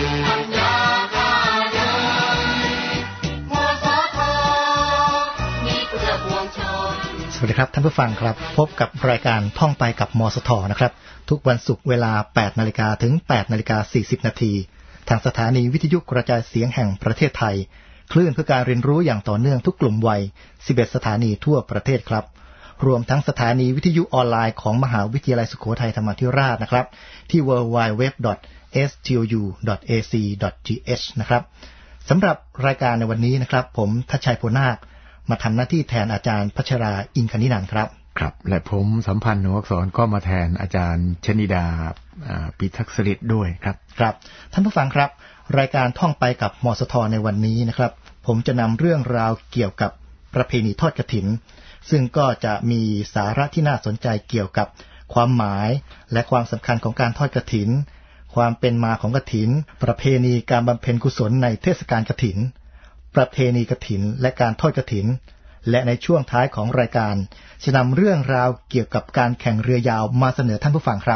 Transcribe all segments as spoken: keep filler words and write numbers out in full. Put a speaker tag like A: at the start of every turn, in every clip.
A: สวัสดีครับท่านผู้ฟังครับพบกับรายการท่องไปกับมสทนะครับทุกวันศุกร์เวลา แปดนาฬิกา ถึง แปดนาฬิกาสี่สิบ นาทีทางสถานีวิทยุกระจายเสียงแห่งประเทศไทยคลื่นเพื่อการเรียนรู้อย่างต่อเนื่องทุกกลุ่มวัยสิบเอ็ดสถานีทั่วประเทศครับรวมทั้งสถานีวิทยุออนไลน์ของมหาวิทยาลัยสุโขทัยธรรมาธิราชนะครับที่ ดับเบิลยู ดับเบิลยู ดับเบิลยู ดอท เอส ที โอ ยู ดอท เอ ซี ดอท จี เอช นะครับสำหรับรายการในวันนี้นะครับผมทัชชัยโพนาคมาทำหน้าที่แทนอาจารย์พัชราอินคณินันท์ครับ
B: ครับและผมสัมพันธ์หนูอักษรก็มาแทนอาจารย์ชนิดาปิทักษฤทธิ์ด้วยครับ
A: ครับท่านผู้ฟังครับรายการท่องไปกับมสทในวันนี้นะครับผมจะนำเรื่องราวเกี่ยวกับประเพณีทอดกฐินซึ่งก็จะมีสาระที่น่าสนใจเกี่ยวกับความหมายและความสำคัญของการทอดกฐินความเป็นมาของกฐินประเพณีการบำเพ็ญกุศลในเทศกาลกฐินประเพณีกฐินและการทอดกฐินและในช่วงท้ายของรายการจะนำเรื่องราวเกี่ยวกับการแข่งเรือยาวมาเสนอท่านผู้ฟังครับ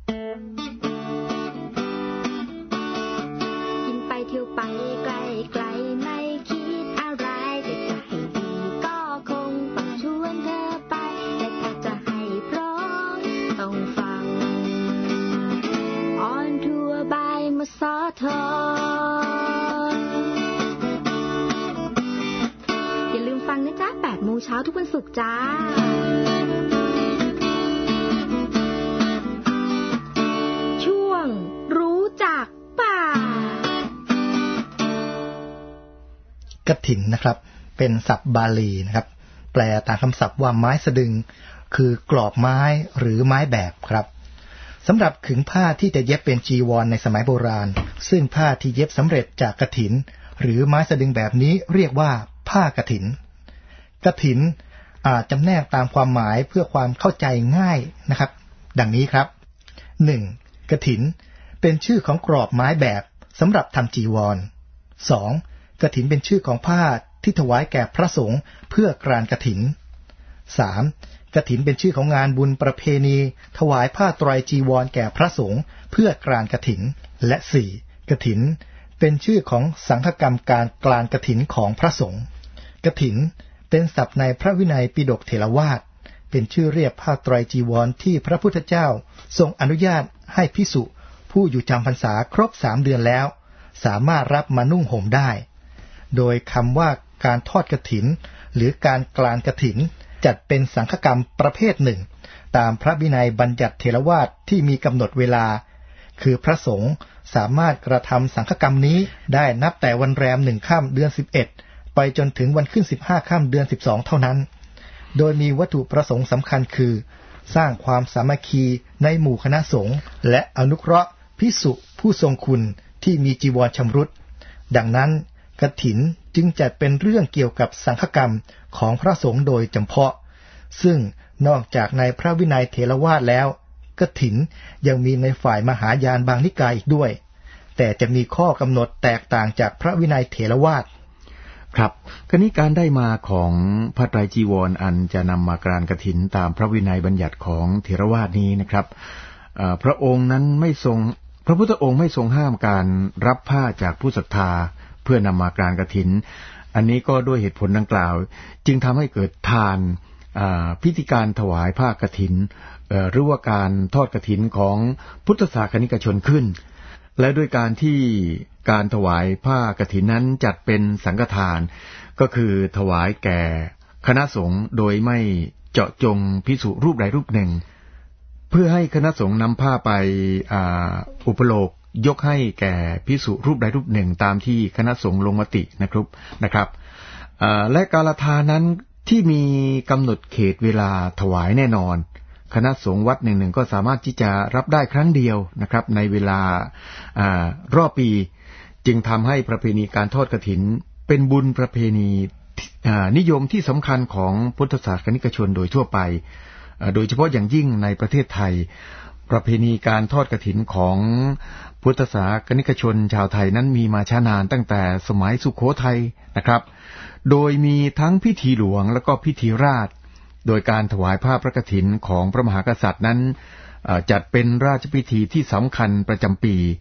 C: กินไปเที่ยวไปไกลไกลไม่คิดอะไรแต่จะให้ดีก็คงต้องชวนเธอไปแต่ถ้าจะให้พร้อมต้องฟังออนทัวร์บายมสทฟังนะจ๊ะ แปดโมง เช้าทุกวันศุกร์จ้าช่วงรู้จักป่าก
A: ฐินนะครับเป็นศัพท์บาลีนะครับแปลตามคำศัพท์ว่าไม้สะดึงคือกรอบไม้หรือไม้แบบครับสำหรับขึงผ้าที่จะเย็บเป็นจีวรในสมัยโบราณซึ่งผ้าที่เย็บสำเร็จจากกฐินหรือไม้สะดึงแบบนี้เรียกว่าผ้ากฐินกฐินอาจจำแนกตามความหมายเพื่อความเข้าใจง่ายนะครับดังนี้ครับ หนึ่ง. กฐินเป็นชื่อของกรอบไม้แบบสำหรับทำจีวร สอง. กฐินเป็นชื่อของผ้าที่ถวายแก่พระสงฆ์เพื่อกรานกฐิน สาม. กฐินเป็นชื่อของงานบุญประเพณีถวายผ้าไตรจีวรแก่พระสงฆ์เพื่อกรานกฐินและ สี่. กฐินเป็นชื่อของสังฆกรรมการกรานกฐินของพระสงฆ์กฐินเป็นศัพท์ในพระวินัยปิฎกเถรวาทเป็นชื่อเรียกผ้าไตรจีวรที่พระพุทธเจ้าทรงอนุญาตให้ภิกษุผู้อยู่จำพรรษาครบสามเดือนแล้วสามารถรับมานุ่งห่มได้โดยคำว่าการทอดกฐินหรือการกรานกฐินจัดเป็นสังฆกรรมประเภทหนึ่งตามพระวินัยบัญญัติเถรวาทที่มีกำหนดเวลาคือพระสงฆ์สามารถกระทำสังฆกรรมนี้ได้นับแต่วันแรมหนึ่งค่ำเดือนสิบเอ็ดไปจนถึงวันขึ้นสิบห้าค่ำเดือนสิบสองเท่านั้นโดยมีวัตถุประสงค์สำคัญคือสร้างความสามัคคีในหมู่คณะสงฆ์และอนุเคราะห์ภิกษุผู้ทรงคุณที่มีจีวรชำรุดดังนั้นกฐินจึงจัดเป็นเรื่องเกี่ยวกับสังฆกรรมของพระสงฆ์โดยจำเพาะซึ่งนอกจากในพระวินัยเถรวาทแล้วกฐินยังมีในฝ่ายมหายานบางนิกายอีกด้วยแต่จะมีข้อกำหนดแตกต่างจากพระวินัยเถรวาท
B: ครับคราวนี้การได้มาของผ้าไตรจีวรอันจะนำมากรานกฐินตามพระวินัยบัญญัติของเถรวาทนี้นะครับพระองค์นั้นไม่ทรงพระพุทธองค์ไม่ทรงห้ามการรับผ้าจากผู้ศรัทธาเพื่อนำมากรานกฐินอันนี้ก็ด้วยเหตุผลดังกล่าวจึงทำให้เกิดทานพิธีการถวายผ้ากฐินหรือว่าการทอดกฐินของพุทธศาสนิกชนขึ้นและด้วยการที่การถวายผ้ากฐินนั้นจัดเป็นสังฆทานก็คือถวายแก่คณะสงฆ์โดยไม่เจาะจงภิกษุรูปใดรูปหนึ่งเพื่อให้คณะสงฆ์นำผ้าไปอุปโลกยกให้แก่ภิกษุรูปใดรูปหนึ่งตามที่คณะสงฆ์ลงมตินะครับนะครับและกาลทานนั้นที่มีกำหนดเขตเวลาถวายแน่นอนคณะสงฆ์วัดหนึ่งๆก็สามารถที่จะรับได้ครั้งเดียวนะครับในเวลารอบปีจึงทำให้ประเพณีการทอดกฐินเป็นบุญประเพณีนิยมที่สำคัญของพุทธศาสนิกชนโดยทั่วไปโดยเฉพาะอย่างยิ่งในประเทศไทยประเพณีการทอดกฐินของพุทธศาสนิกชนชาวไทยนั้นมีมาช้านานตั้งแต่สมัยสุโขทัยนะครับโดยมีทั้งพิธีหลวงและก็พิธีราชโดยการถวายผ้าพระกฐินของพระมหากษัตริย์นั้นจัดเป็นราชพิธีที่สำคัญประจำปี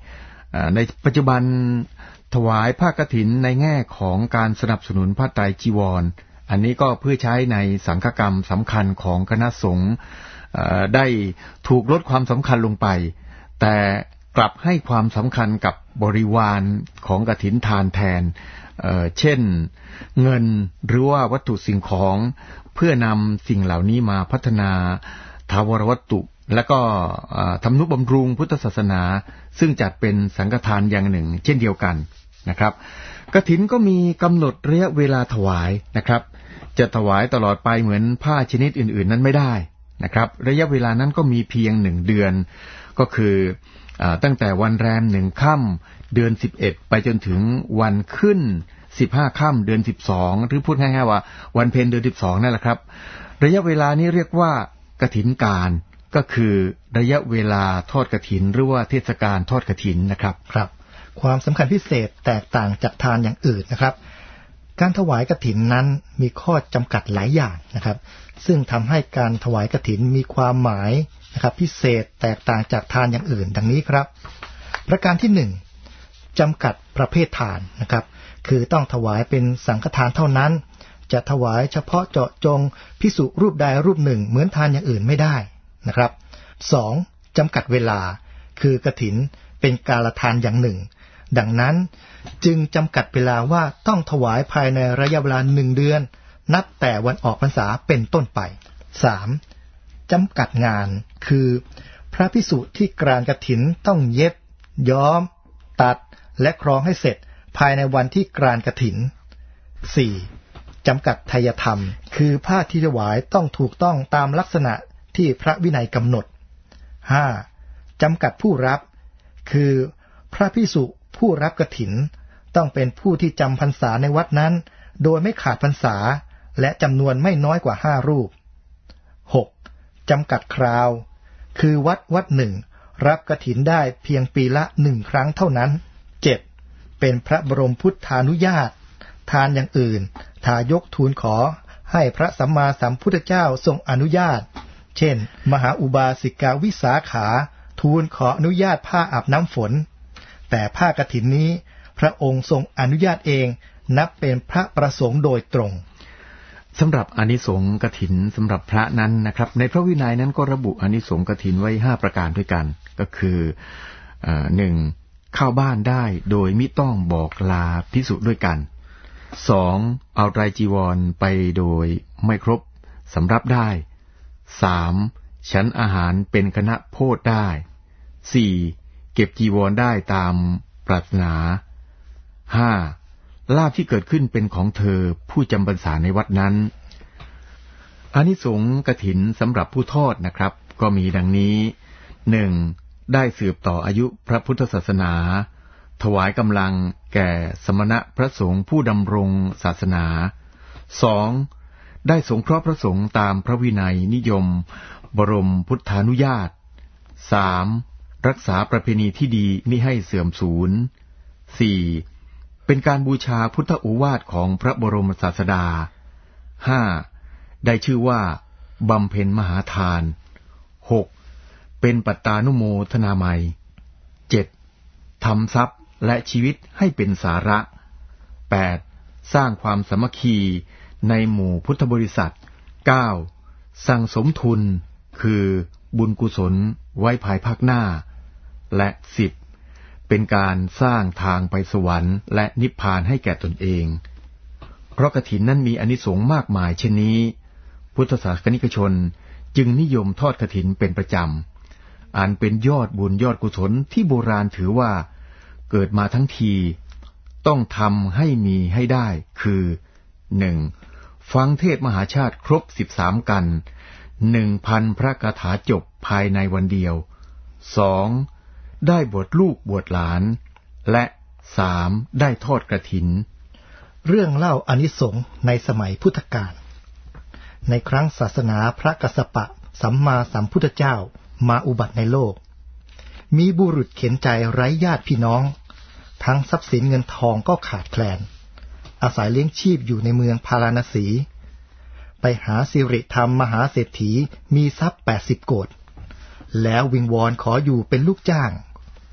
B: ในปัจจุบันถวายผ้ากฐินในแง่ของการสนับสนุนผ้าไตรจีวรอันนี้ก็เพื่อใช้ในสังฆกรรมสำคัญของคณะสงฆ์ได้ถูกลดความสำคัญลงไปแต่กลับให้ความสำคัญกับบริวารของกฐินทานแทน เอ่อ เช่นเงินหรือว่าวัตถุสิ่งของเพื่อนำสิ่งเหล่านี้มาพัฒนาถาวรวัตถุและก็ทำนุบำรุงพุทธศาสนาซึ่งจัดเป็นสังฆทานอย่างหนึ่งเช่นเดียวกันนะครับกฐินก็มีกำหนดระยะเวลาถวายนะครับจะถวายตลอดไปเหมือนผ้าชนิดอื่นๆนั้นไม่ได้นะครับระยะเวลานั้นก็มีเพียงหนึ่งเดือนก็คือตั้งแต่วันแรมหนึ่งค่ำเดือนสิบเอ็ดไปจนถึงวันขึ้นสิบห้าค่ำเดือนสิบสองหรือพูดง่ายๆว่าวันเพ็ญเดือนสิบสองนั่นแหละครับระยะเวลานี้เรียกว่ากฐินการก็คือระยะเวลาทอดกฐินหรือว่าเทศกาลทอดกฐินนะครับ
A: ครับความสำคัญพิเศษแตกต่างจากทานอย่างอื่นนะครับการถวายกฐินนั้นมีข้อจำกัดหลายอย่างนะครับซึ่งทำให้การถวายกฐินมีความหมายนะครับพิเศษแตกต่างจากทานอย่างอื่นดังนี้ครับประการที่หนึ่งจำกัดประเภททานนะครับคือต้องถวายเป็นสังฆทานเท่านั้นจะถวายเฉพาะเจาะจงภิกษุรูปใดรูปหนึ่งเหมือนทานอย่างอื่นไม่ได้นะครับสองจำกัดเวลาคือกฐินเป็นกาลทานอย่างหนึ่งดังนั้นจึงจำกัดเวลาว่าต้องถวายภายในระยะเวลาหนึ่งเดือนนับแต่วันออกพรรษาเป็นต้นไปสามจำกัดงานคือพระภิกษุที่กรานกฐินต้องเย็บย้อมตัดและคล้องให้เสร็จภายในวันที่กรานกฐินสี่จำกัดไทยธรรมคือผ้าที่ถวายต้องถูกต้องตามลักษณะที่พระวินัยกำหนดห้าจำกัดผู้รับคือพระภิกษุผู้รับกฐินต้องเป็นผู้ที่จำพรรษาในวัดนั้นโดยไม่ขาดพรรษาและจำนวนไม่น้อยกว่าห้ารูปหกจำกัดคราวคือวัดวัดหนึ่งรับกฐินได้เพียงปีละหนึ่งครั้งเท่านั้นเจ็ดเป็นพระบรมพุทธานุญาตทานอย่างอื่นถ้ายกทูลขอให้พระสัมมาสัมพุทธเจ้าทรงอนุญาตเช่นมหาอุบาสิกาวิสาขาทูลขออนุญาตผ้าอาบน้ำฝนแต่ผ้ากฐินนี้พระองค์ทรงอนุญาตเองนับเป็นพระประสงค์โดยตรง
B: สำหรับอานิสงส์กฐินสำหรับพระนั้นนะครับในพระวินัยนั้นก็ระบุอานิสงส์กฐินไว้ห้าประการด้วยกันก็คือหนึ่งเข้าบ้านได้โดยมิต้องบอกลาภิกษุด้วยกันสองเอาไตรจีวรไปโดยไม่ครบสำรับได้สามฉันอาหารเป็นคณะโพธิได้สี่เก็บจีวรได้ตามปรารถนาห้าลาภที่เกิดขึ้นเป็นของเธอผู้จำพรรษาในวัดนั้นอานิสงส์กฐินสำหรับผู้ทอดนะครับก็มีดังนี้หนึ่งได้สืบต่ออายุพระพุทธศาสนาถวายกำลังแก่สมณะพระสงฆ์ผู้ดำรงศาสนาสองได้สงเคราะห์พระสงฆ์ตามพระวินัยนิยมบรมพุทธานุญาตสามรักษาประเพณีที่ดีมิให้เสื่อมสูญสี่เป็นการบูชาพุทธโอวาทของพระบรมศาสดาห้าได้ชื่อว่าบำเพ็ญมหาทานหกเป็นปัตตานุโมทนามัยเจ็ดทำทรัพย์และชีวิตให้เป็นสาระแปดสร้างความสามัคคีในหมู่พุทธบริษัทเก้าสั่งสมทุนคือบุญกุศลไว้ภายภาคหน้าและสิบเป็นการสร้างทางไปสวรรค์และนิพพานให้แก่ตนเองเพราะกฐินนั้นมีอานิสงส์มากมายเช่นนี้พุทธศาสนิกชนจึงนิยมทอดกฐินเป็นประจำอันเป็นยอดบุญยอดกุศลที่โบราณถือว่าเกิดมาทั้งทีต้องทำให้มีให้ได้คือหนึ่งฟังเทศมหาชาติครบสิบสามกันหนึ่งพันพระคาถาจบภายในวันเดียวสองได้บวชลูกบวชหลานและสามได้ทอดกฐิน
A: เรื่องเล่าอานิสงส์ในสมัยพุทธกาลในครั้งศาสนาพระกัสสปะสัมมาสัมพุทธเจ้ามาอุบัติในโลกมีบุรุษเข็นใจไร้ญาติพี่น้องทั้งทรัพย์สินเงินทองก็ขาดแคลนอาศัยเลี้ยงชีพอยู่ในเมืองพาราณสีไปหาสิริธรรมมหาเศรษฐีมีทรัพย์แปดสิบโกฏแล้ววิงวอนขออยู่เป็นลูกจ้าง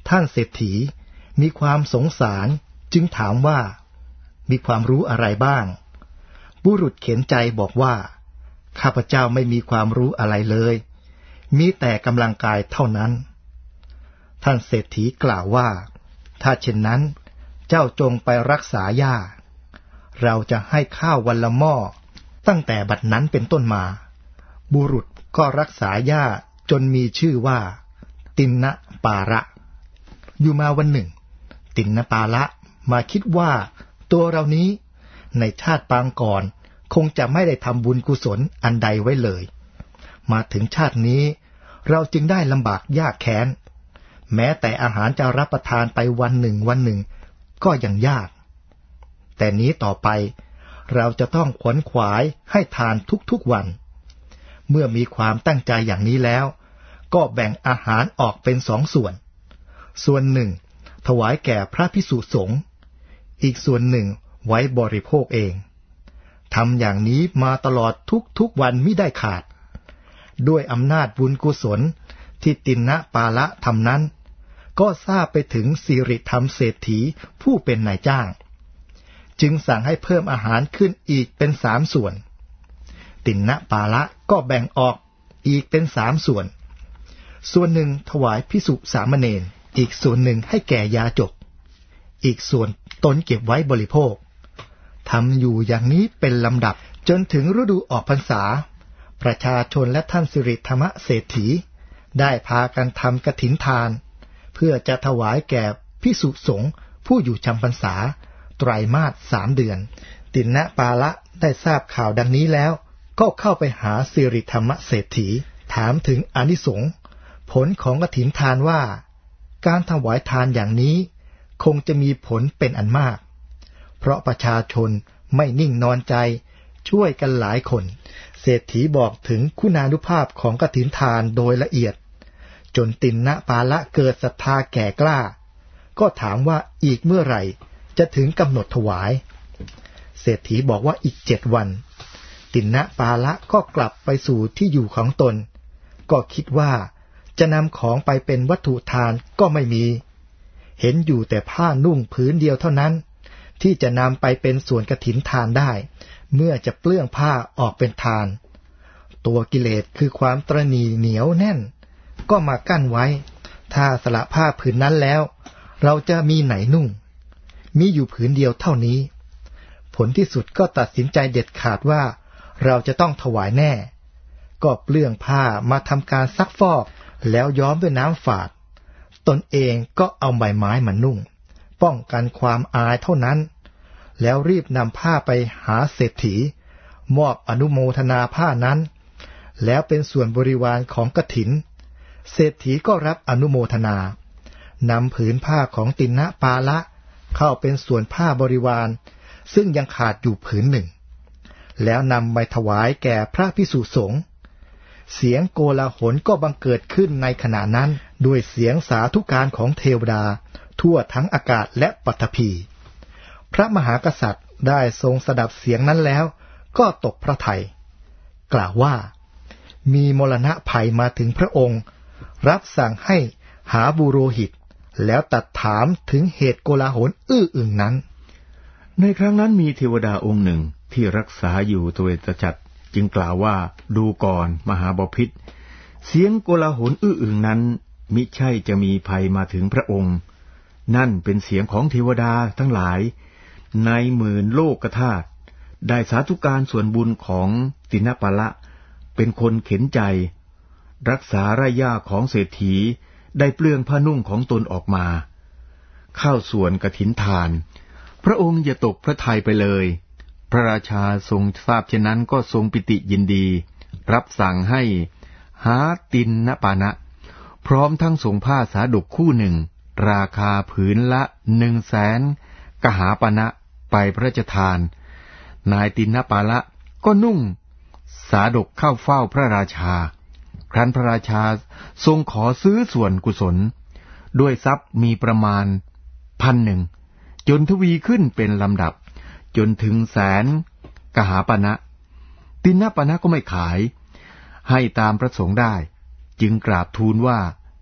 A: ท่านเศรษฐีมีความสงสารจึงถามว่ามีความรู้อะไรบ้างบุรุษเข็นใจบอกว่าข้าพเจ้าไม่มีความรู้อะไรเลยมีแต่กำลังกายเท่านั้นท่านเศรษฐีกล่าวว่าถ้าเช่นนั้นเจ้าจงไปรักษาหญ้าเราจะให้ข้าววันละหม้อตั้งแต่บัดนั้นเป็นต้นมาบุรุษก็รักษาหญ้าจนมีชื่อว่าตินนะปาระอยู่มาวันหนึ่งตินนะปาระมาคิดว่าตัวเรานี้ในชาติปางก่อนคงจะไม่ได้ทำบุญกุศลอันใดไว้เลยมาถึงชาตินี้เราจึงได้ลำบากยากแค้นแม้แต่อาหารจะรับประทานไปวันหนึ่งวันหนึ่งก็ยังยากแต่นี้ต่อไปเราจะต้องขวนขวายให้ทานทุกๆวันเมื่อมีความตั้งใจอย่างนี้แล้วก็แบ่งอาหารออกเป็นสองส่วนส่วนหนึ่งถวายแก่พระภิกษุสงฆ์อีกส่วนหนึ่งไว้บริโภคเองทำอย่างนี้มาตลอดทุกๆวันมิได้ขาดด้วยอำนาจบุญกุศลที่ตินนะปาละทำนั้นก็ทราบไปถึงสิริธรรมเศรษฐีผู้เป็นนายจ้างจึงสั่งให้เพิ่มอาหารขึ้นอีกเป็นสามส่วนตินนะปาละก็แบ่งออกอีกเป็นสามส่วนส่วนหนึ่งถวายภิกษุสามเณรอีกส่วนหนึ่งให้แก่ยาจกอีกส่วนตนเก็บไว้บริโภคทำอยู่อย่างนี้เป็นลำดับจนถึงฤดูออกพรรษาประชาชนและท่านสิริธรรมเศรษฐีได้พากันทำกฐินทานเพื่อจะถวายแก่ภิกษุสงฆ์ผู้อยู่จำพรรษาไตรมาสสามเดือนตินนะปาละได้ทราบข่าวดังนี้แล้วก็เข้าไปหาสิริธรรมเศรษฐีถามถึงอานิสงส์ผลของกฐินทานว่าการถวายทานอย่างนี้คงจะมีผลเป็นอันมากเพราะประชาชนไม่นิ่งนอนใจช่วยกันหลายคนเศรษฐีบอกถึงคุณานุภาพของกฐินทานโดยละเอียดจนตินนะปาละเกิดศรัทธาแก่กล้าก็ถามว่าอีกเมื่อไหร่จะถึงกำหนดถวายเศรษฐีบอกว่าอีกเจ็ดวันตินนะปาละก็กลับไปสู่ที่อยู่ของตนก็คิดว่าจะนำของไปเป็นวัตถุทานก็ไม่มีเห็นอยู่แต่ผ้านุ่งผืนเดียวเท่านั้นที่จะนำไปเป็นส่วนกฐินทานได้เมื่อจะเปลื้องผ้าออกเป็นทานตัวกิเลสคือความตระหนี่เหนียวแน่นก็มากั้นไว้ถ้าสละผ้าผืนนั้นแล้วเราจะมีไหนนุ่งมีอยู่ผืนเดียวเท่านี้ผลที่สุดก็ตัดสินใจเด็ดขาดว่าเราจะต้องถวายแน่ก็เปลื้องผ้ามาทำการซักฟอกแล้วย้อมด้วยน้ำฝาดตนเองก็เอาใบไม้มานุ่งป้องกันความอายเท่านั้นแล้วรีบนำผ้าไปหาเศรษฐีมอบอนุโมทนาผ้านั้นแล้วเป็นส่วนบริวารของกฐินเศรษฐีก็รับอนุโมทนานำผืนผ้าของตินนะปาละเข้าเป็นส่วนผ้าบริวารซึ่งยังขาดอยู่ผืนหนึ่งแล้วนำไปถวายแก่พระภิกษุสงฆ์เสียงโกลาหลก็บังเกิดขึ้นในขณะนั้นด้วยเสียงสาธุการของเทวดาทั่วทั้งอากาศและปฐพีพระมหากษัตริย์ได้ทรงสดับเสียงนั้นแล้วก็ตกพระทัยกล่าวว่ามีมรณะภัยมาถึงพระองค์รับสั่งให้หาบุโรหิตแล้วตัดถามถึงเหตุโกลาหลอื้ออึงนั้น
B: ในครั้งนั้นมีเทวดาองค์หนึ่งที่รักษาอยู่ตัวเวตจักรจึงกล่าวว่าดูก่อนมหาบพิตรเสียงโกลาหลอื้ออึงนั้นมิใช่จะมีภัยมาถึงพระองค์นั่นเป็นเสียงของเทวดาทั้งหลายในหมื่นโลกธาตุได้สาธุการส่วนบุญของตินนะปาละเป็นคนเข็นใจรักษาไร่หญ้าของเศรษฐีได้เปลื้องผ้านุ่งของตนออกมาเข้าส่วนกฐินทานพระองค์อย่าตกพระทัยไปเลยพระราชาทรงทราบเช่นนั้นก็ทรงปิติยินดีรับสั่งให้หาตินนะปานะพร้อมทั้งส่งผ้าสาดกคู่หนึ่งราคาผืนละหนึ่งแสนกหาปณะไปพระราชทานนายตินนะปาละก็นุ่งสาดกเข้าเฝ้าพระราชาครั้นพระราชาทรงขอซื้อส่วนกุศลด้วยทรัพย์มีประมาณพันหนึ่งจนทวีขึ้นเป็นลำดับจนถึงแสนกหาปณะตินนะปานะก็ไม่ขายให้ตามประสงค์ได้จึงกราบทูลว่า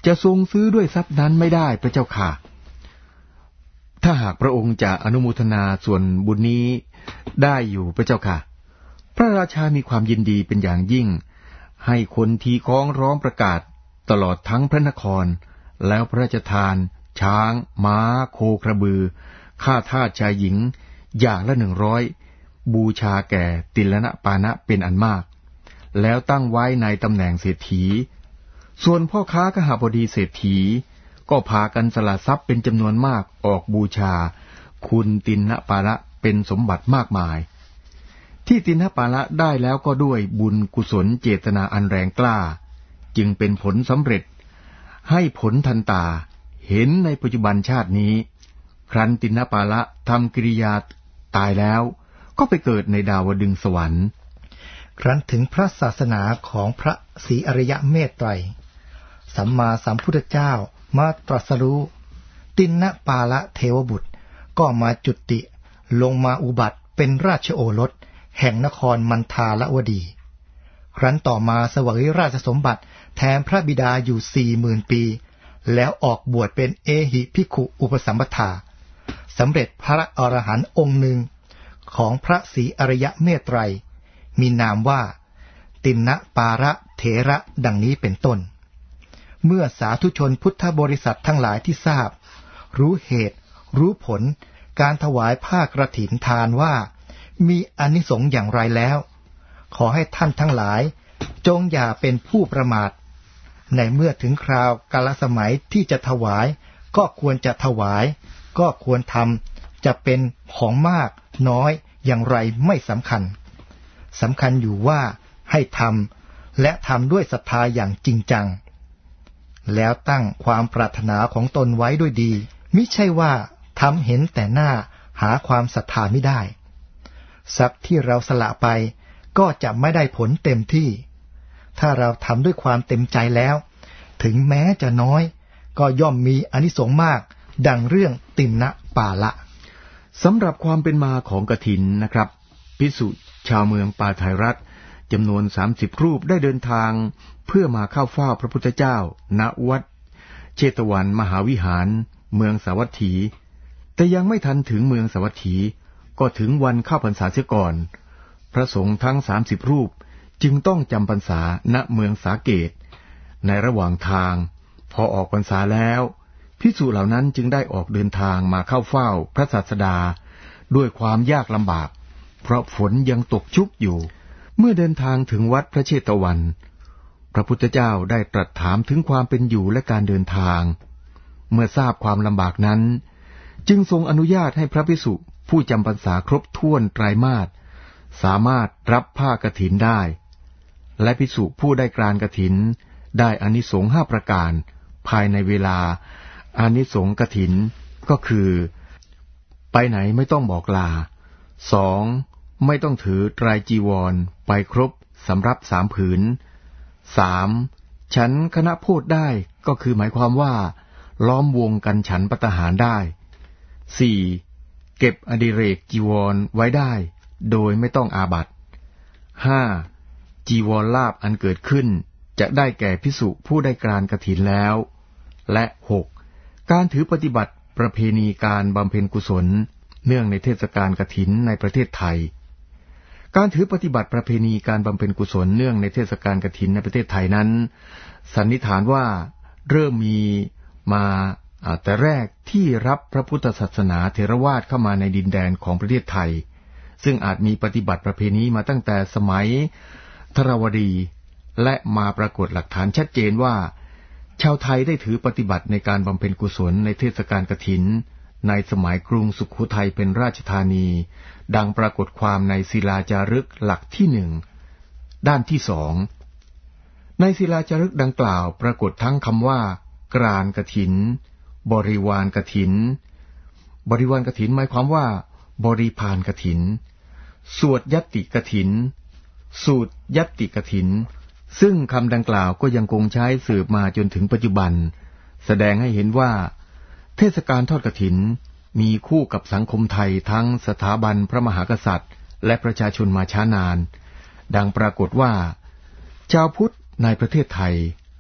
B: จะทรงซื้อด้วยทรัพย์นั้นไม่ได้พระเจ้าค่ะถ้าหากพระองค์จะอนุโมทนาส่วนบุญนี้ได้อยู่พระเจ้าค่ะพระราชามีความยินดีเป็นอย่างยิ่งให้คนทีค้องร้องประกาศตลอดทั้งพระนครแล้วพระราชทานช้างม้าโคกระบือข้าทาสชายหญิงอย่างละหนึ่งร้อยบูชาแก่ติลนะปานะเป็นอันมากแล้วตั้งไว้ในตำแหน่งเศรษฐีส่วนพ่อค้ากหบดีเศรษฐีก็พากันสละทรัพย์เป็นจำนวนมากออกบูชาคุณตินะปานะเป็นสมบัติมากมายที่ตินะปานะได้แล้วก็ด้วยบุญกุศลเจตนาอันแรงกล้าจึงเป็นผลสำเร็จให้ผลทันตาเห็นในปัจจุบันชาตินี้ครั้นตินะปานะทำกิริยาตายแล้วก็ไปเกิดในดาวดึงสวรรค์
A: ครั้นถึงพระศาสนาของพระศรีอริยเมตไตรสัมมาสัมพุทธเจ้ามาตรัสรู้ตินะปาละเทวบุตรก็มาจุติลงมาอุบัติเป็นราชโอรสแห่งนครมันทาลวดีครั้นต่อมาเสวยราชสมบัติแทนพระบิดาอยู่สี่หมื่นปีแล้วออกบวชเป็นเอหิภิกขุอุปสัมปทาสำเร็จพระอรหันต์องค์หนึ่งของพระศรีอริยเมตไตรมีนามว่าตินะปาระเถระดังนี้เป็นต้นเมื่อสาธุชนพุทธบริษัททั้งหลายที่ทราบรู้เหตุรู้ผลการถวายผ้ากฐินทานว่ามีอานิสงส์อย่างไรแล้วขอให้ท่านทั้งหลายจงอย่าเป็นผู้ประมาทในเมื่อถึงคราวกาลสมัยที่จะถวายก็ควรจะถวายก็ควรทำจะเป็นของมากน้อยอย่างไรไม่สำคัญสำคัญอยู่ว่าให้ทำและทำด้วยศรัทธาอย่างจริงจังแล้วตั้งความปรารถนาของตนไว้ด้วยดีมิใช่ว่าทำเห็นแต่หน้าหาความศรัทธาไม่ได้ทรัพย์ที่เราสละไปก็จะไม่ได้ผลเต็มที่ถ้าเราทำด้วยความเต็มใจแล้วถึงแม้จะน้อยก็ย่อมมีอานิสงส์มากดังเรื่องตินะปาละ
B: สำหรับความเป็นมาของกฐินนะครับภิกษุชาวเมืองปาไทยรัฐจำนวนสามสิบรูปได้เดินทางเพื่อมาเข้าเฝ้าพระพุทธเจ้าณวัดเชตวันมหาวิหารเมืองสาวัตถีแต่ยังไม่ทันถึงเมืองสาวัตถีก็ถึงวันเข้าพรรษาเสียก่อนพระสงฆ์ทั้งสามสิบรูปจึงต้องจำพรรษาณเมืองสาเกตในระหว่างทางพอออกพรรษาแล้วภิกษุเหล่านั้นจึงได้ออกเดินทางมาเข้าเฝ้าพระศาสดาด้วยความยากลำบากเพราะฝนยังตกชุกอยู่เมื่อเดินทางถึงวัดพระเชตวันพระพุทธเจ้าได้ตรัสถามถึงความเป็นอยู่และการเดินทางเมื่อทราบความลำบากนั้นจึงทรงอนุญาตให้พระภิกษุผู้จำพรรษาครบถ้วนไตรมาสสามารถรับผ้ากฐินได้และภิกษุผู้ได้กรานกฐินได้อานิสงส์ห้าประการภายในเวลาอานิสงส์กฐินก็คือไปไหนไม่ต้องบอกลาสองไม่ต้องถือไตรจีวรไปครบสำรับสามผืนสามฉันคณะโพธิได้ก็คือหมายความว่าล้อมวงกันฉันภัตตาหารได้สี่เก็บอดิเรกจีวรไว้ได้โดยไม่ต้องอาบัติห้าจีวรลาภอันเกิดขึ้นจะได้แก่ภิกษุผู้ได้กรานกฐินแล้วและหกการถือปฏิบัติประเพณีการบำเพ็ญกุศลเนื่องในเทศกาลกฐินในประเทศไทยการถือปฏิบัติประเพณีการบำเพ็ญกุศลเนื่องในเทศกาลกฐินในประเทศไทยนั้นสันนิษฐานว่าเริ่มมีมาแต่แรกที่รับพระพุทธศาสนาเถรวาทเข้ามาในดินแดนของประเทศไทยซึ่งอาจมีปฏิบัติประเพณีมาตั้งแต่สมัยธรวดีและมาปรากฏหลักฐานชัดเจนว่าชาวไทยได้ถือปฏิบัติในการบำเพ็ญกุศลในเทศกาลกฐินในสมัยกรุงสุโขทัยเป็นราชธานีดังปรากฏความในศิลาจารึกหลักที่หนึ่งด้านที่สองในศิลาจารึกดังกล่าวปรากฏทั้งคำว่ากรานกฐินบริวารกฐินบริวารกฐินหมายความว่าบริพารกฐินสวดยัตติกฐินสูตรยัตติกฐินซึ่งคำดังกล่าวก็ยังคงใช้สืบมาจนถึงปัจจุบันแสดงให้เห็นว่าเทศกาลทอดกฐินมีคู่กับสังคมไทยทั้งสถาบันพระมหากษัตริย์และประชาชนมาช้านานดังปรากฏว่าชาวพุทธในประเทศไทย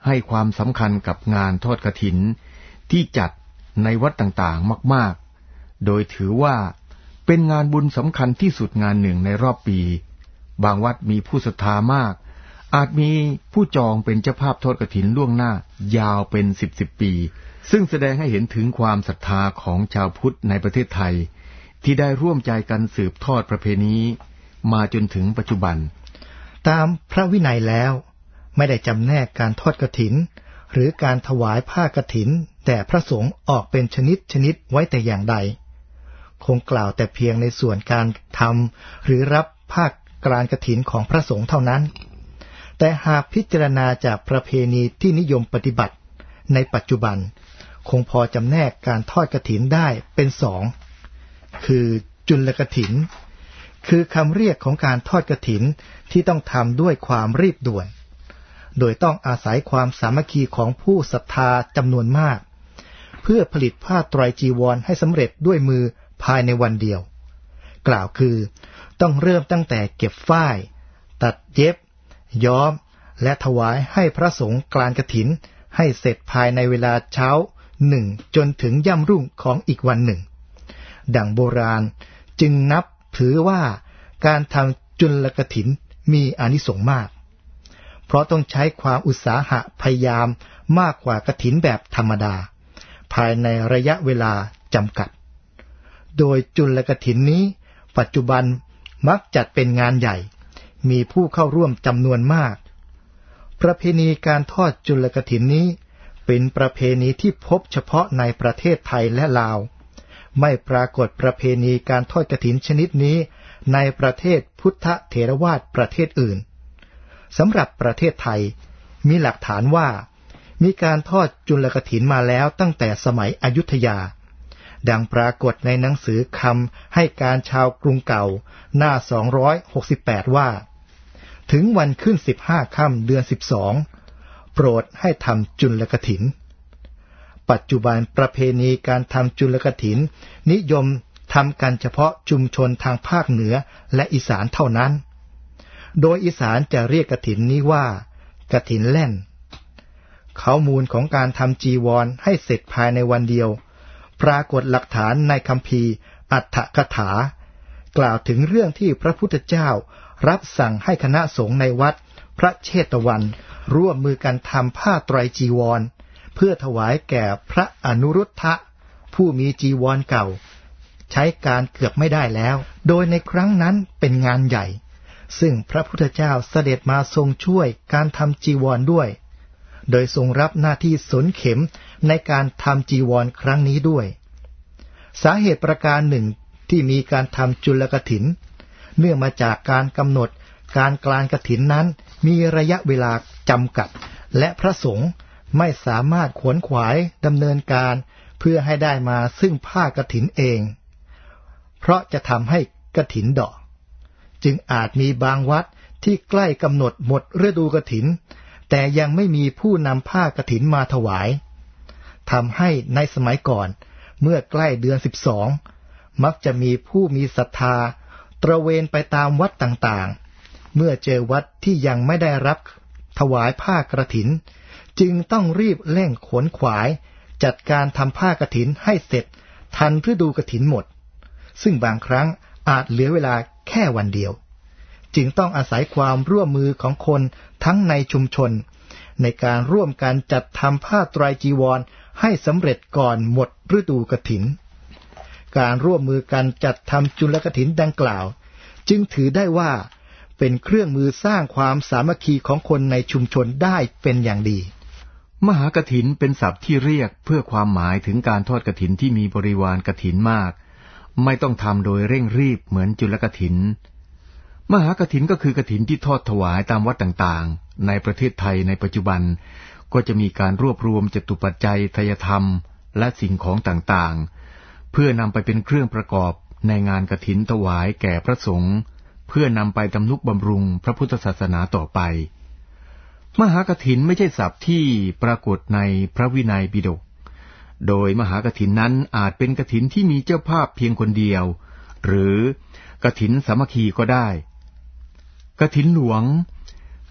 B: ให้ความสำคัญกับงานทอดกฐินที่จัดในวัดต่างๆมากๆโดยถือว่าเป็นงานบุญสำคัญที่สุดงานหนึ่งในรอบปีบางวัดมีผู้ศรัทธามากอาจมีผู้จองเป็นเจ้าภาพทอดกฐินล่วงหน้ายาวเป็นสิบสิบปีซึ่งแสดงให้เห็นถึงความศรัทธาของชาวพุทธในประเทศไทยที่ได้ร่วมใจกันสืบทอดประเพณีมาจนถึงปัจจุบัน
A: ตามพระวินัยแล้วไม่ได้จำแนกการทอดกฐินหรือการถวายผ้ากฐินแต่พระสงฆ์ออกเป็นชนิดชนิดไว้แต่อย่างใดคงกล่าวแต่เพียงในส่วนการทำหรือรับผ้ากฐินของพระสงฆ์เท่านั้นแต่หากพิจารณาจากประเพณีที่นิยมปฏิบัติในปัจจุบันคงพอจำแนกการทอดกฐินได้เป็นสองคือจุลกฐินคือคำเรียกของการทอดกฐินที่ต้องทำด้วยความรีบด่วนโดยต้องอาศัยความสามัคคีของผู้ศรัทธาจำนวนมากเพื่อผลิตผ้าไตรจีวรให้สำเร็จด้วยมือภายในวันเดียวกล่าวคือต้องเริ่มตั้งแต่เก็บฝ้ายตัดเย็บย้อมและถวายให้พระสงฆ์กลานกฐินให้เสร็จภายในเวลาเช้าหนึ่งจนถึงย่ำรุ่งของอีกวันหนึ่งดังโบราณจึงนับถือว่าการทำจุลกฐินมีอานิสงส์มากเพราะต้องใช้ความอุตสาหะพยายามมากกว่ากฐินแบบธรรมดาภายในระยะเวลาจำกัดโดยจุลกฐินนี้ปัจจุบันมักจัดเป็นงานใหญ่มีผู้เข้าร่วมจำนวนมากประเพณีการทอดจุลกฐินนี้เป็นประเพณีที่พบเฉพาะในประเทศไทยและลาวไม่ปรากฏประเพณีการทอดกฐินชนิดนี้ในประเทศพุทธเถรวาทประเทศอื่นสำหรับประเทศไทยมีหลักฐานว่ามีการทอดจุลกฐินมาแล้วตั้งแต่สมัยอยุธยาดังปรากฏในหนังสือคำให้การชาวกรุงเก่าหน้าสองร้อยหกสิบแปดว่าถึงวันขึ้นสิบห้าค่ำเดือนสิบสองโปรดให้ทำจุลกฐินปัจจุบันประเพณีการทำจุลกฐินนิยมทำกันเฉพาะชุมชนทางภาคเหนือและอีสานเท่านั้นโดยอีสานจะเรียกกฐินนี้ว่ากฐินแล่นข้อมูลของการทำจีวรให้เสร็จภายในวันเดียวปรากฏหลักฐานในคัมภีร์อัฏฐกถากล่าวถึงเรื่องที่พระพุทธเจ้ารับสั่งให้คณะสงฆ์ในวัดพระเชตวันร่วมมือกันทำผ้าไตรจีวรเพื่อถวายแก่พระอนุรุทธะผู้มีจีวรเก่าใช้การเกือบไม่ได้แล้วโดยในครั้งนั้นเป็นงานใหญ่ซึ่งพระพุทธเจ้าเสด็จมาทรงช่วยการทำจีวรด้วยโดยทรงรับหน้าที่สนเข็มในการทำจีวรครั้งนี้ด้วยสาเหตุประการหนึ่งที่มีการทำจุลกฐินเนื่องมาจากการกำหนดการกลานกฐินนั้นมีระยะเวลาจำกัดและพระสงฆ์ไม่สามารถขวนขวายดำเนินการเพื่อให้ได้มาซึ่งผ้ากฐินเองเพราะจะทำให้กฐินดอกจึงอาจมีบางวัดที่ใกล้กำหนดหมดฤดูกฐินแต่ยังไม่มีผู้นำผ้ากฐินมาถวายทำให้ในสมัยก่อนเมื่อใกล้เดือนสิบสองมักจะมีผู้มีศรัทธาตระเวนไปตามวัดต่างๆเมื่อเจอวัดที่ยังไม่ได้รับถวายผ้ากฐินจึงต้องรีบเร่งขวนขวายจัดการทำผ้ากฐินให้เสร็จทันฤดูกฐินหมดซึ่งบางครั้งอาจเหลือเวลาแค่วันเดียวจึงต้องอาศัยความร่วมมือของคนทั้งในชุมชนในการร่วมกันจัดทำผ้าไตรจีวรให้สำเร็จก่อนหมดฤดูกฐินการร่วมมือกันจัดทำจุลกฐินดังกล่าวจึงถือได้ว่าเป็นเครื่องมือสร้างความสามัคคีของคนในชุมชนได้เป็นอย่างดี
B: มหากฐินเป็นศัพท์ที่เรียกเพื่อความหมายถึงการทอดกฐินที่มีบริวารกฐินมากไม่ต้องทำโดยเร่งรีบเหมือนจุลกฐินมหากฐินก็คือกฐินที่ทอดถวายตามวัดต่างๆในประเทศไทยในปัจจุบันก็จะมีการรวบรวมจตุปัจจัยไตรธรรมและสิ่งของต่างๆเพื่อนำไปเป็นเครื่องประกอบในงานกฐินถวายแก่พระสงฆ์เพื่อนำไปทำนุบำรุงพระพุทธศาสนาต่อไปมหากฐินไม่ใช่ศัพท์ที่ปรากฏในพระวินัยปิฎกโดยมหากฐินนั้นอาจเป็นกฐินที่มีเจ้าภาพเพียงคนเดียวหรือกฐินสามัคคีก็ได้กฐินหลวง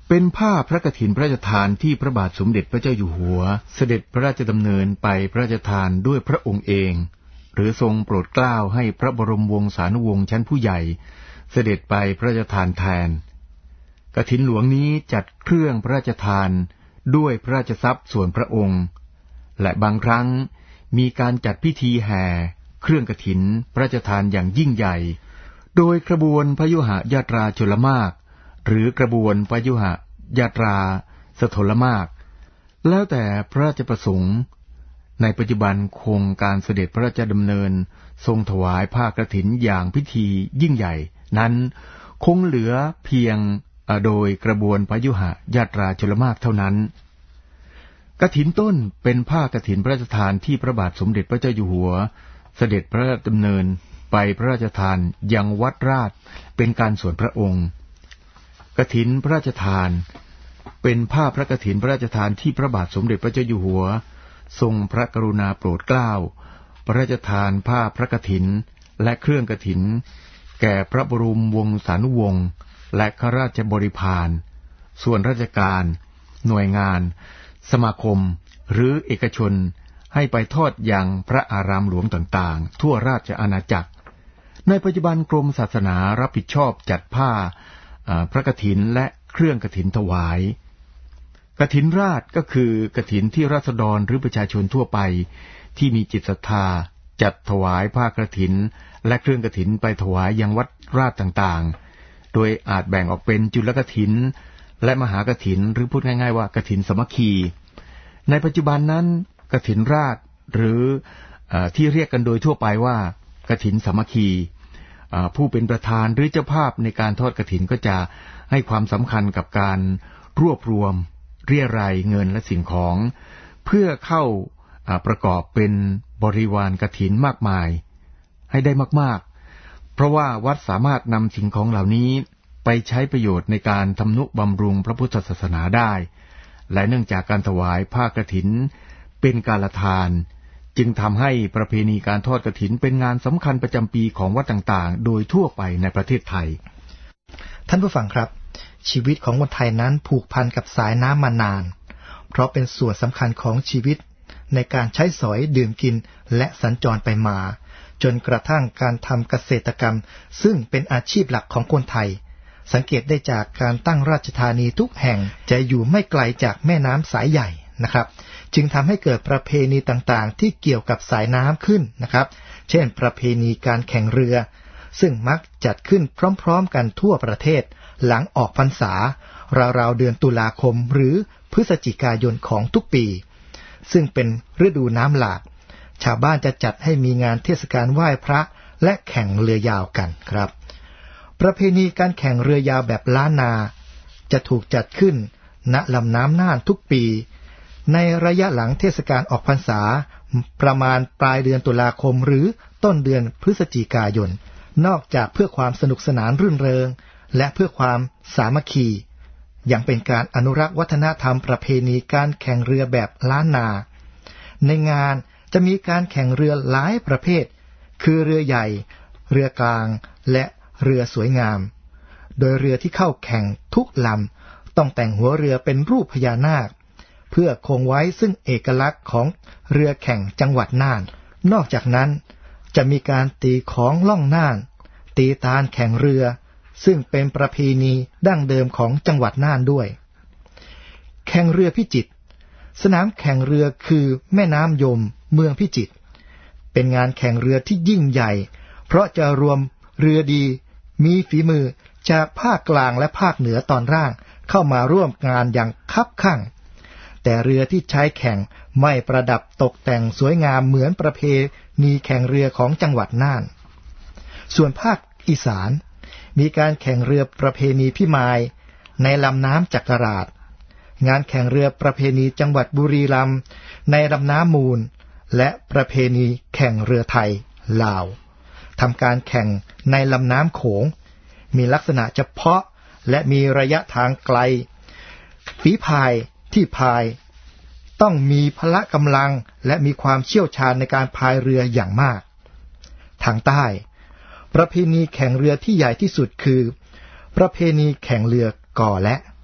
B: เป็นผ้าพระกฐินพระราชทานที่พระบาทสมเด็จพระเจ้าอยู่หัวเสด็จพระราชดำเนินไปพระราชทานด้วยพระองค์เองหรือทรงโปรดเกล้าให้พระบรมวงศานุวงศ์ชั้นผู้ใหญ่เสด็จไปพระราชทานแทนกฐินหลวงนี้จัดเครื่องพระราชทานด้วยพระราชทรัพย์ส่วนพระองค์และบางครั้งมีการจัดพิธีแห่เครื่องกฐินพระราชทานอย่างยิ่งใหญ่โดยกระบวนพยุหญาตราชลมากหรือกระบวนพยุหญาตราสถลมากแล้วแต่พระราชประสงค์ในปัจจุบันคงการเสด็จพระราชดำเนินทรงถวายผ้ากฐินอย่างพิธียิ่งใหญ่นั้นคงเหลือเพียงโดยกระบวนพยุหญาตราชลมากเท่านั้นกฐินต้นเป็นผ้ากฐินพระราชทานที่พระบาทสมเด็จพระเจ้าอยู่หัวเสด็จพระราชดำเนินไปพระราชทานยังวัดราชเป็นการส่วนพระองค์กฐินพระราชทานเป็นผ้าพระกฐินพระราชทานที่พระบาทสมเด็จพระเจ้าอยู่หัวทรงพระกรุณาโปรดเกล้าพระราชทานผ้าพระกฐินและเครื่องกฐินแก่พระบรมวงศานุวงศ์และข้าราชบริพารส่วนราชการหน่วยงานสมาคมหรือเอกชนให้ไปทอดยังพระอารามหลวงต่างๆทั่วราชอาณาจักรในปัจจุบันกรมศาสนารับผิดชอบจัดผ้าพระกฐินและเครื่องกฐินถวายกฐินราชก็คือกฐินที่ราษฎรหรือประชาชนทั่วไปที่มีจิตศรัทธาจัดถวายผ้ากฐินและเครื่องกฐินไปถวายยังวัดราชต่างๆโดยอาจแบ่งออกเป็นจุลกฐินและมหากฐินหรือพูดง่ายๆว่ากฐินสามัคคีในปัจจุบันนั้นกฐินราชหรือที่เรียกกันโดยทั่วไปว่ากฐินสามัคคีผู้เป็นประธานหรือเจ้าภาพในการทอดกฐินก็จะให้ความสำคัญกับการรวบรวมเรียรายเงินและสิ่งของเพื่อเข้าประกอบเป็นบริวารกฐินมากมายให้ได้มากๆเพราะว่าวัดสามารถนำสิ่งของเหล่านี้ไปใช้ประโยชน์ในการทำนุบำรุงพระพุทธศาสนาได้และเนื่องจากการถวายผ้ากฐินเป็นกาลทานจึงทำให้ประเพณีการทอดกฐินเป็นงานสำคัญประจำปีของวัดต่างๆโดยทั่วไปในประเทศไทย
A: ท่านผู้ฟังครับชีวิตของคนไทยนั้นผูกพันกับสายน้ำมานานเพราะเป็นส่วนสำคัญของชีวิตในการใช้สอยดื่มกินและสัญจรไปมาจนกระทั่งการทำเกษตรกรรมซึ่งเป็นอาชีพหลักของคนไทยสังเกตได้จากการตั้งราชธานีทุกแห่งจะอยู่ไม่ไกลจากแม่น้ำสายใหญ่นะครับจึงทำให้เกิดประเพณีต่างๆที่เกี่ยวกับสายน้ำขึ้นนะครับเช่นประเพณีการแข่งเรือซึ่งมักจัดขึ้นพร้อมๆกันทั่วประเทศหลังออกพรรษาราวๆเดือนตุลาคมหรือพฤศจิกายนของทุกปีซึ่งเป็นฤดูน้ำหลากชาวบ้านจะจัดให้มีงานเทศกาลไหว้พระและแข่งเรือยาวกันครับประเพณีการแข่งเรือยาวแบบล้านนาจะถูกจัดขึ้นณลำน้ำน่านทุกปีในระยะหลังเทศกาลออกพรรษาประมาณปลายเดือนตุลาคมหรือต้นเดือนพฤศจิกายนนอกจากเพื่อความสนุกสนานรื่นเริงและเพื่อความสามัคคียังเป็นการอนุรักษ์วัฒนธรรมประเพณีการแข่งเรือแบบล้านนาในงานจะมีการแข่งเรือหลายประเภทคือเรือใหญ่เรือกลางและเรือสวยงามโดยเรือที่เข้าแข่งทุกลำต้องแต่งหัวเรือเป็นรูปพญานาคเพื่อคงไว้ซึ่งเอกลักษณ์ของเรือแข่งจังหวัดน่านนอกจากนั้นจะมีการตีของล่องน่านตีตาลแข่งเรือซึ่งเป็นประเพณีดั้งเดิมของจังหวัดน่านด้วยแข่งเรือพิจิตรสนามแข่งเรือคือแม่น้ำยมเมืองพิจิตรเป็นงานแข่งเรือที่ยิ่งใหญ่เพราะจะรวมเรือดีมีฝีมือจากภาคกลางและภาคเหนือตอนล่างเข้ามาร่วมงานอย่างคับคั่งแต่เรือที่ใช้แข่งไม่ประดับตกแต่งสวยงามเหมือนประเพณีแข่งเรือของจังหวัดน่านส่วนภาคอีสานมีการแข่งเรือประเพณีพิมายในลำน้ำจักราชงานแข่งเรือประเพณีจังหวัดบุรีรัมย์ในลำน้ำมูลและประเพณีแข่งเรือไทยลาวทำการแข่งในลำน้ำโขงมีลักษณะเฉพาะและมีระยะทางไกลฝีพายที่พายต้องมีพละกำลังและมีความเชี่ยวชาญในการพายเรืออย่างมากทางใต้ประเพณีแข่งเรือที่ใหญ่ที่สุดคือประเพณีแข่งเรือก่อและ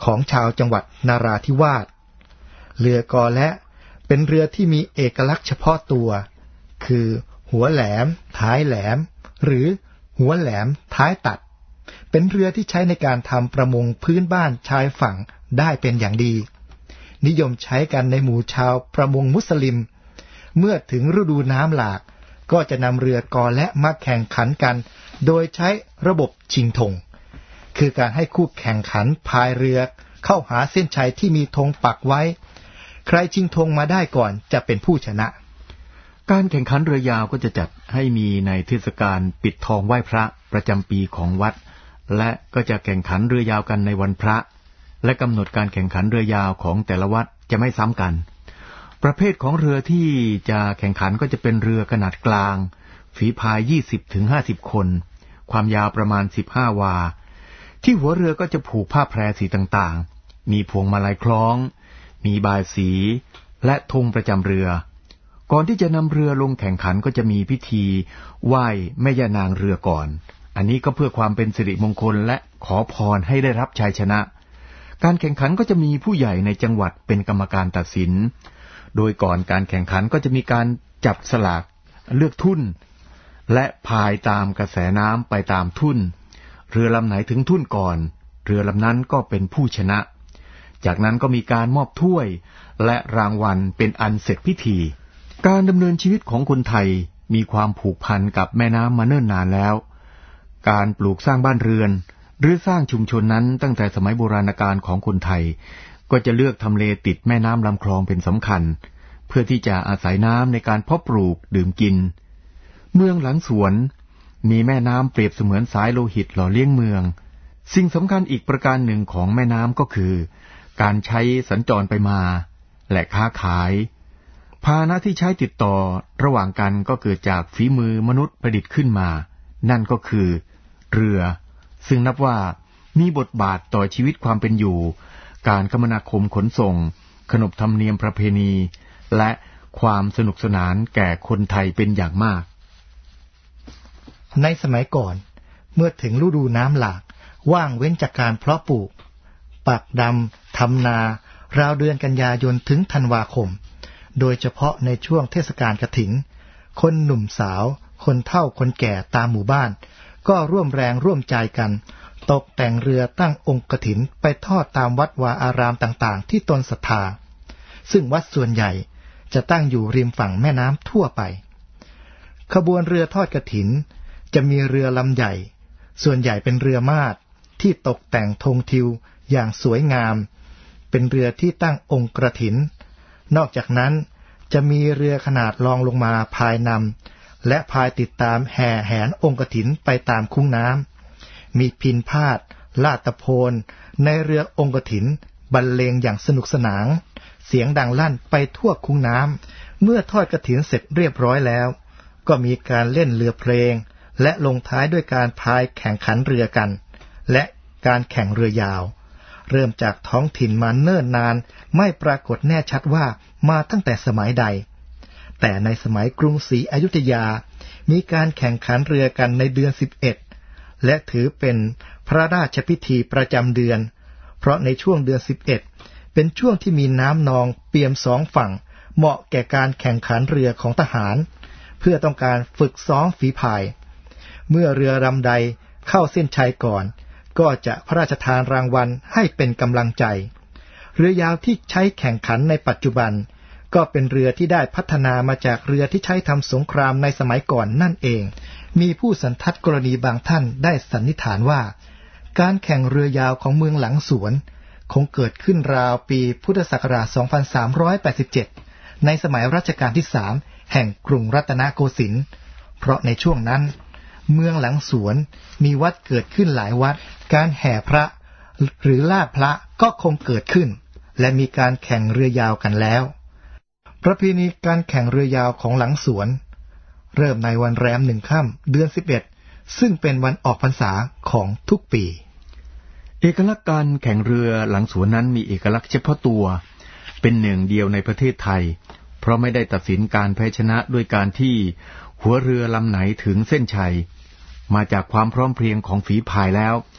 A: ของชาวจังหวัดนาราธิวาสเรือกอและเป็นเรือที่มีเอกลักษณ์เฉพาะตัวคือหัวแหลมท้ายแหลมหรือหัวแหลมท้ายตัดเป็นเรือที่ใช้ในการทำประมงพื้นบ้านชายฝั่งได้เป็นอย่างดีนิยมใช้กันในหมู่ชาวประมงมุสลิมเมื่อถึงฤดูน้ำหลากก็จะนำเรือกอและมาแข่งขันกันโดยใช้ระบบชิงธงคือการให้คู่แข่งขันพายเรือเข้าหาเส้นชัยที่มีธงปักไว้ใครชิงธงมาได้ก่อนจะเป็นผู้ชนะ
B: การแข่งขันเรือยาวก็จะจัดให้มีในเทศกาลปิดทองไหว้พระประจำปีของวัดและก็จะแข่งขันเรือยาวกันในวันพระและกำหนดการแข่งขันเรือยาวของแต่ละวัดจะไม่ซ้ำกันประเภทของเรือที่จะแข่งขันก็จะเป็นเรือขนาดกลางฝีพาย ยี่สิบถึงห้าสิบ คนความยาวประมาณสิบห้าวาที่หัวเรือก็จะผูกผ้าแพรสีต่างๆมีพวงมาลัยคล้องมีบายสีและธงประจำเรือก่อนที่จะนำเรือลงแข่งขันก็จะมีพิธีไหว้แม่ย่านางเรือก่อนอันนี้ก็เพื่อความเป็นสิริมงคลและขอพรให้ได้รับชัยชนะการแข่งขันก็จะมีผู้ใหญ่ในจังหวัดเป็นกรรมการตัดสินโดยก่อนการแข่งขันก็จะมีการจับสลากเลือกทุ่นและพายตามกระแสน้ำไปตามทุ่นเรือลำไหนถึงทุ่นก่อนเรือลำนั้นก็เป็นผู้ชนะจากนั้นก็มีการมอบถ้วยและรางวัลเป็นอันเสร็จพิธีการดำเนินชีวิตของคนไทยมีความผูกพันกับแม่น้ำมาเนิ่นนานแล้วการปลูกสร้างบ้านเรือนหรือสร้างชุมชนนั้นตั้งแต่สมัยโบราณกาลของคนไทยก็จะเลือกทำเลติดแม่น้ำลำคลองเป็นสำคัญเพื่อที่จะอาศัยน้ำในการเพาะปลูกดื่มกินเมืองหลังสวนมีแม่น้ำเปรียบเสมือนสายโลหิตหล่อเลี้ยงเมืองสิ่งสำคัญอีกประการหนึ่งของแม่น้ำก็คือการใช้สัญจรไปมาและค้าขายพาหนะที่ใช้ติดต่อระหว่างกันก็เกิดจากฝีมือมนุษย์ประดิษฐ์ขึ้นมานั่นก็คือเรือซึ่งนับว่ามีบทบาทต่อชีวิตความเป็นอยู่การคมนาคมขนส่งขนบธรรมเนียมประเพณีและความสนุกสนานแก่คนไทยเป็นอย่างมาก
A: ในสมัยก่อนเมื่อถึงฤดูน้ำหลากว่างเว้นจากการเพาะปลูกปักดำทำนาราวเดือนกันยายนถึงธันวาคมโดยเฉพาะในช่วงเทศกาลกฐินคนหนุ่มสาวคนเฒ่าคนแก่ตามหมู่บ้านก็ร่วมแรงร่วมใจกันตกแต่งเรือตั้งองค์กฐินไปทอดตามวัดวาอารามต่างๆที่ตนศรัทธาซึ่งวัดส่วนใหญ่จะตั้งอยู่ริมฝั่งแม่น้ำทั่วไปขบวนเรือทอดกฐินจะมีเรือลำใหญ่ส่วนใหญ่เป็นเรือมาดที่ตกแต่งธงทิวอย่างสวยงามเป็นเรือที่ตั้งองค์กฐินนอกจากนั้นจะมีเรือขนาดรองลงมาพายนำและพายติดตามแห่แหนองค์กฐินไปตามคุ้งน้ำมีพิณพาทย์ลาดตะโพนในเรือองค์กฐินบรรเลงอย่างสนุกสนานเสียงดังลั่นไปทั่วคุ้งน้ำเมื่อทอดกฐินเสร็จเรียบร้อยแล้วก็มีการเล่นเรือเพลงและลงท้ายด้วยการพายแข่งขันเรือกันและการแข่งเรือยาวเริ่มจากท้องถิ่นมาเนิ่นนานไม่ปรากฏแน่ชัดว่ามาตั้งแต่สมัยใดแต่ในสมัยกรุงศรีอยุธยามีการแข่งขันเรือกันในเดือนสิบเอ็ดและถือเป็นพระราชพิธีประจำเดือนเพราะในช่วงเดือนสิบเอ็ดเป็นช่วงที่มีน้ำนองเปี่ยมสองฝั่งเหมาะแก่การแข่งขันเรือของทหารเพื่อต้องการฝึกซ้อมฝีพายเมื่อเรือลำใดเข้าเส้นชัยก่อนก็จะพระราชทานรางวัลให้เป็นกำลังใจเรือยาวที่ใช้แข่งขันในปัจจุบันก็เป็นเรือที่ได้พัฒนามาจากเรือที่ใช้ทำสงครามในสมัยก่อนนั่นเองมีผู้สันทัดกรณีบางท่านได้สันนิษฐานว่าการแข่งเรือยาวของเมืองหลังสวนคงเกิดขึ้นราวปีพุทธศักราชสองพันสามร้อยแปดสิบเจ็ดในสมัยรัชกาลที่สามแห่งกรุงรัตนโกสินทร์เพราะในช่วงนั้นเมืองหลังสวนมีวัดเกิดขึ้นหลายวัดการแห่พระหรือลาดพระก็คงเกิดขึ้นและมีการแข่งเรือยาวกันแล้วประเพณีการแข่งเรือยาวของหลังสวนเริ่มในวันแรมหนึ่งค่ำเดือนสิบเอ็ดซึ่งเป็นวันออกพรรษาของทุกปี
B: เอกลักษณ์การแข่งเรือหลังสวนนั้นมีเอกลักษณ์เฉพาะตัวเป็นหนึ่งเดียวในประเทศไทยเพราะไม่ได้ตัดสินการแพ้ชนะด้วยการที่หัวเรือลำไหนถึงเส้นชัยมาจากความพร้อมเพรียงของฝีพายแล้ว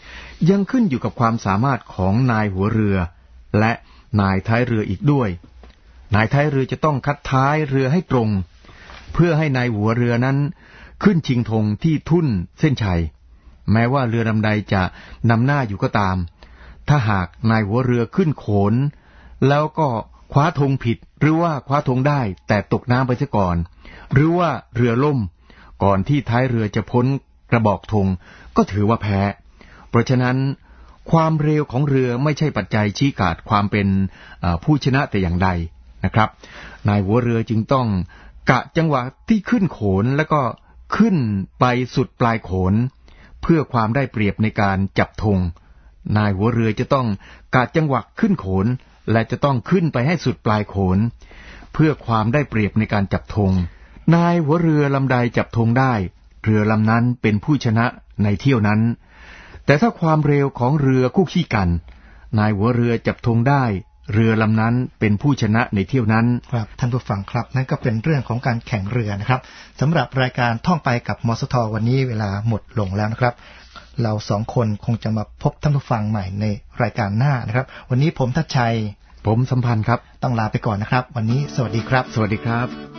B: ยังขึ้นอยู่กับความสามารถของนายหัวเรือและนายท้ายเรืออีกด้วยนายท้ายเรือจะต้องคัดท้ายเรือให้ตรงเพื่อให้นายหัวเรือนั้นขึ้นชิงธงที่ทุ่นเส้นชัยแม้ว่าเรือลำใดจะนำหน้าอยู่ก็ตามถ้าหากนายหัวเรือขึ้นโขนแล้วก็คว้าธงผิดหรือว่าคว้าธงได้แต่ตกน้ำไปเสียก่อนหรือว่าเรือล่มก่อนที่ท้ายเรือจะพ้นกระบอกธงก็ถือว่าแพ้เพราะฉะนั้นความเร็วของเรือไม่ใช่ปัจจัยชี้ขาดความเป็นผู้ชนะแต่อย่างใดนะครับนายหัวเรือจึงต้องกะจังหวะที่ขึ้นโขนแล้วก็ขึ้นไปสุดปลายโขนเพื่อความได้เปรียบในการจับธงนายหัวเรือจะต้องกะจังหวะขึ้นโขนและจะต้องขึ้นไปให้สุดปลายโขนเพื่อความได้เปรียบในการจับธงนายหัวเรือลำใดจับธงได้เรือลำนั้นเป็นผู้ชนะในเที่ยวนั้นแต่ถ้าความเร็วของเรือคู่ขี้กันนายหัวเรือจับธงได้เรือลำนั้นเป็นผู้ชนะในเที่ยวนั้น
A: ครับท่านผู้ฟังครับนั่นก็เป็นเรื่องของการแข่งเรือนะครับสำหรับรายการท่องไปกับมสทวันนี้เวลาหมดลงแล้วนะครับเราสองคนคงจะมาพบท่านผู้ฟังใหม่ในรายการหน้านะครับวันนี้ผมทัชชัย
B: ผมสัมพันธ์ครับ
A: ต้องลาไปก่อนนะครับวันนี้สวัสดีครับ
B: สวัสดีครับ